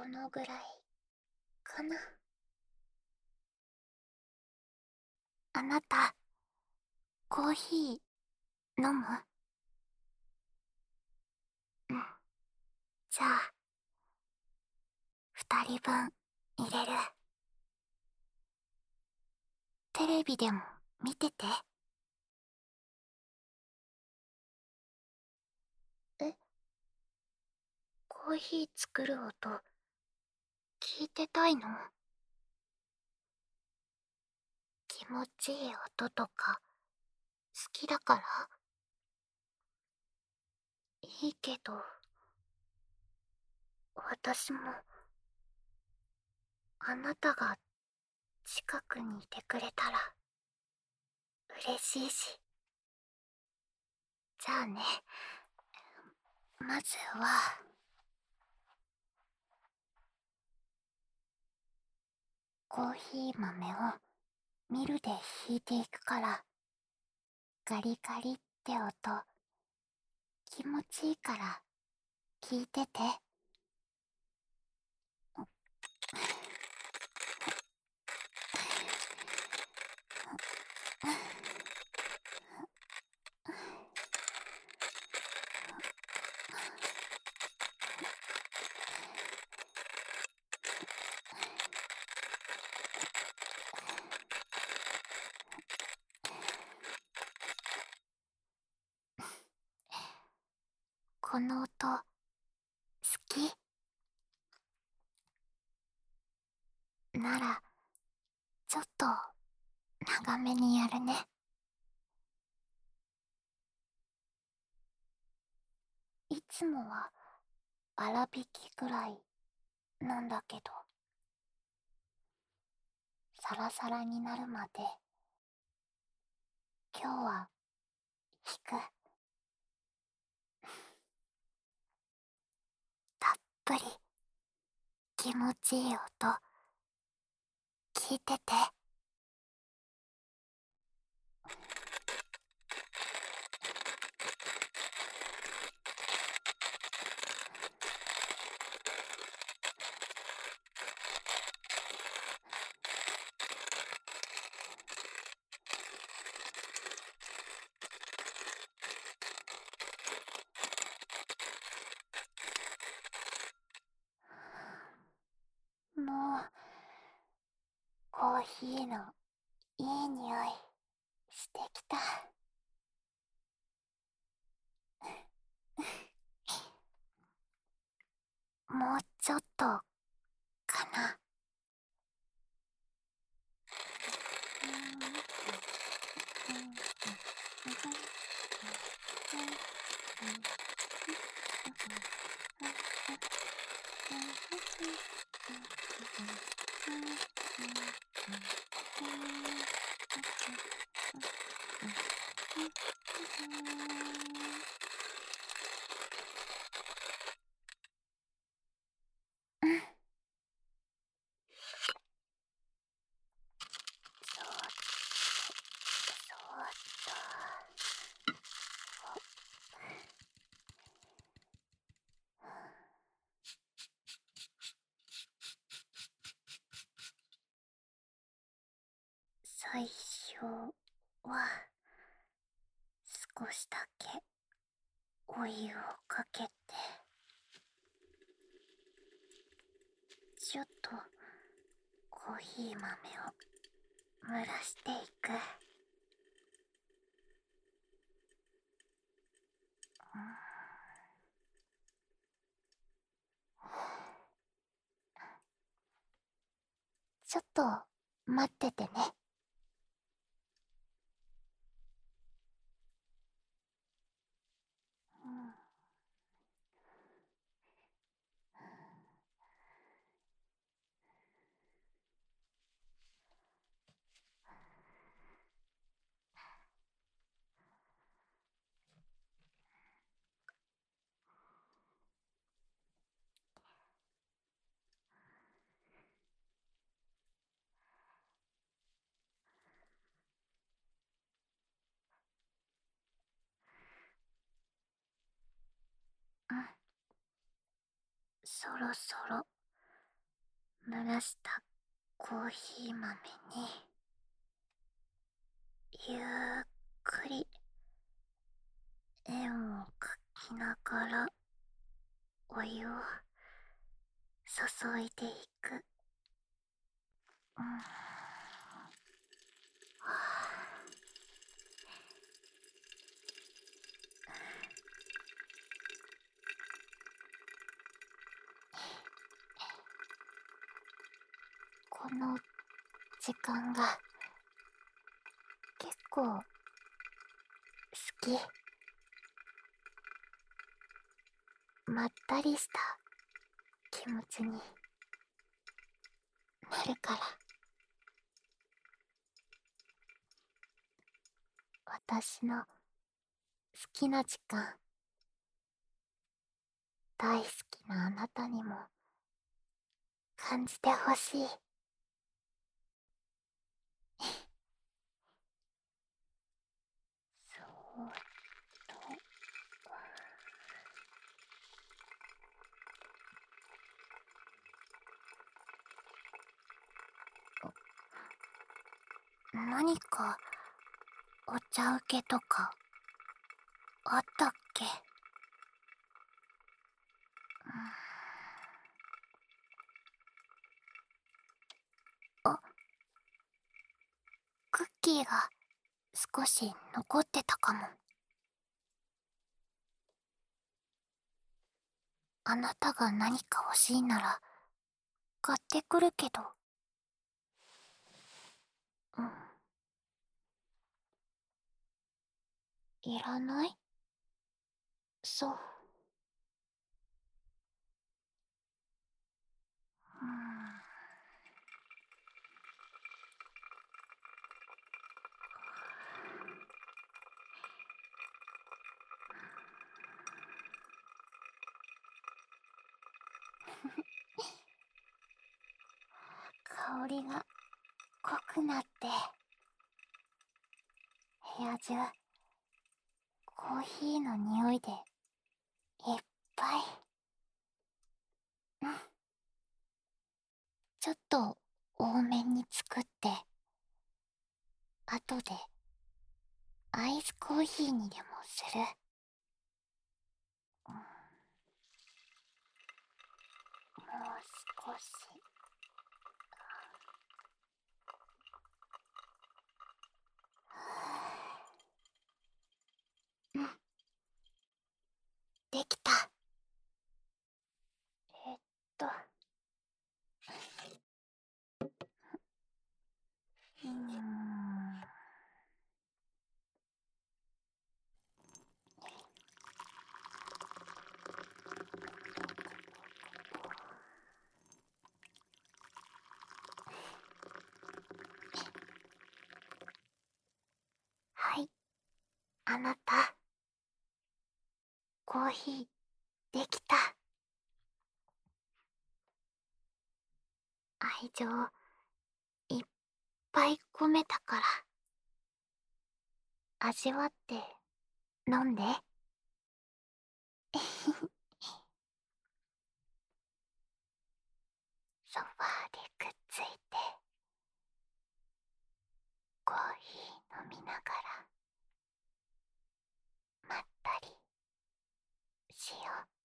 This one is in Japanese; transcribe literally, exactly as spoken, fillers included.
のぐらいかな。あなた、コーヒー飲む？うん。じゃあ、二人分入れる。テレビでも見てて。え、コーヒー作る音、聞いてたいの？気持ちいい音とか、好きだから？いいけど、私も、あなたが近くにいてくれたら、嬉しいし。じゃあね、まずは、コーヒー豆をミルでひいていくから、ガリガリって音、気持ちいいから聞いてて。この音、好き？なら、ちょっと長めにやるね。いつもは粗挽きぐらいなんだけど、サラサラになるまで今日は弾く。たっぷり気持ちいい音聞いてて。もうコーヒーのいい匂いしてきた。もうちょっとかな。うん。そーっと、そーっと。最初は少しだけお湯をかけて、ちょっとコーヒー豆を蒸らしていく。ちょっと待っててね。うん。うん。そろそろ濡らしたコーヒー豆にゆっくり円を描きながらお湯を注いでいく。うん、はあ、この時間が結構好き。まったりした気持ちになるから。私の好きな時間、大好きなあなたにも感じてほしい。そうと。何かお茶受けとかあったっけ？うん、あ、クッキーが少し残ってたかも。あなたが何か欲しいなら買ってくるけど。うん、いらない？そう。うん、香りが濃くなって部屋中コーヒーの匂いでいっぱい。うん、ちょっと多めに作って後でアイスコーヒーにでもする。うん、もう少し。うん、できた。えっとうーんはい、あなた、コーヒーできた。愛情いっぱい込めたから味わって飲んで。ソファーでくっついてコーヒー飲みながらまったりしよう。